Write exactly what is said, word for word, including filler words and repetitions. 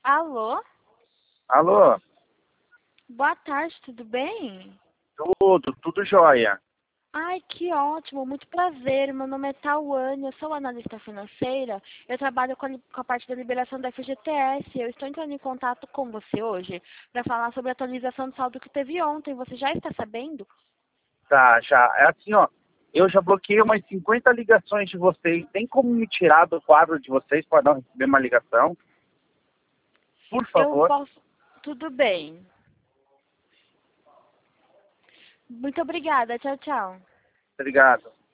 Alô? Alô? Boa tarde, tudo bem? Tudo, tudo jóia. Ai, que ótimo, muito prazer. Meu nome é Tauane, eu sou analista financeira. Eu trabalho com a, li- com a parte da liberação da F G T S. Eu estou entrando em contato com você hoje para falar sobre a atualização do saldo que teve ontem. Você já está sabendo? Tá, já. É assim, ó. Eu já bloqueei umas cinquenta ligações de vocês. Tem como me tirar do quadro de vocês para não receber uma ligação? Por Eu favor. posso. Tudo bem. Muito obrigada. Tchau, tchau. Obrigado.